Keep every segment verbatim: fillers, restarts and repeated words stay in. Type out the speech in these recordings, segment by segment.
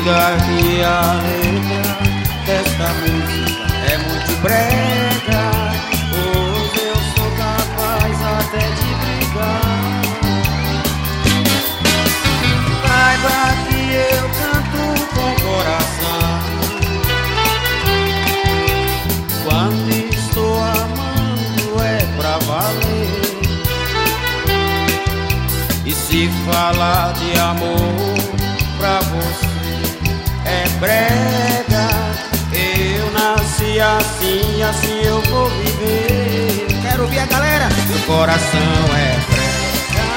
diga que a letra desta música é muito brega, pois eu sou capaz até de brigar. Saiba que eu canto com coração quando estou amando, é pra valer. E se falar de amor pra você é brega, eu nasci assim, assim eu vou viver. Quero ouvir a galera. Meu coração é brega.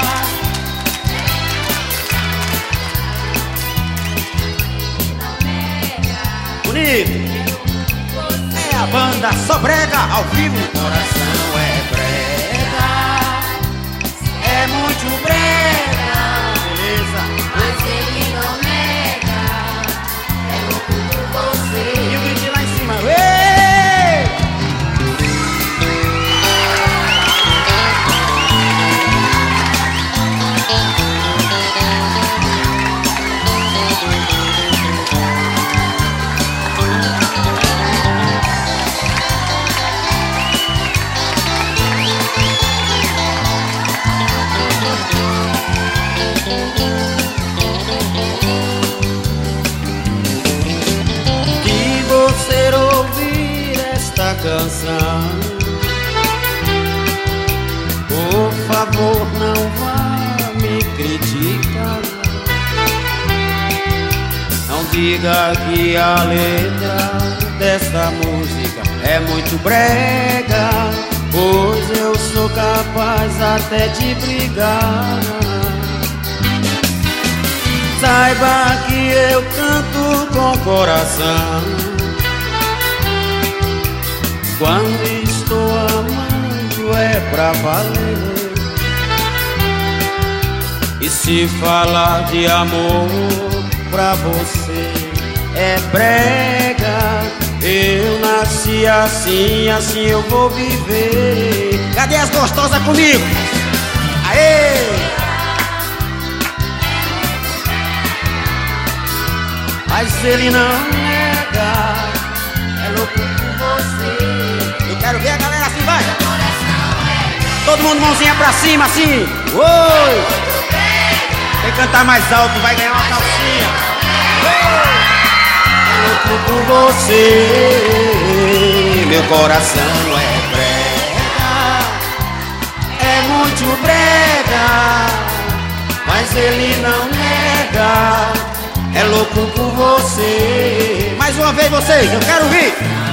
Bonito. É a banda Só Brega ao vivo. Meu coração é brega, é muito brega, beleza? Mas ele não nega, é louco por você. E o grito lá em cima, ei! Que você ouvir esta canção, por favor não vá me criticar. Não diga que a letra desta música é muito brega, pois eu sou capaz até de brigar. Saiba que eu canto com coração quando estou amando, é pra valer. E se falar de amor pra você é brega, eu nasci assim, assim eu vou viver. Cadê as gostosas comigo? Aê! Mas ele não nega, é louco por você. Eu quero ver a galera assim, vai! Todo mundo mãozinha pra cima, assim. Oi! Quem cantar mais alto vai ganhar uma calcinha. É louco por você. Meu coração é brega, é muito brega, mas ele não nega, é louco por você. Mais uma vez vocês, eu quero ouvir.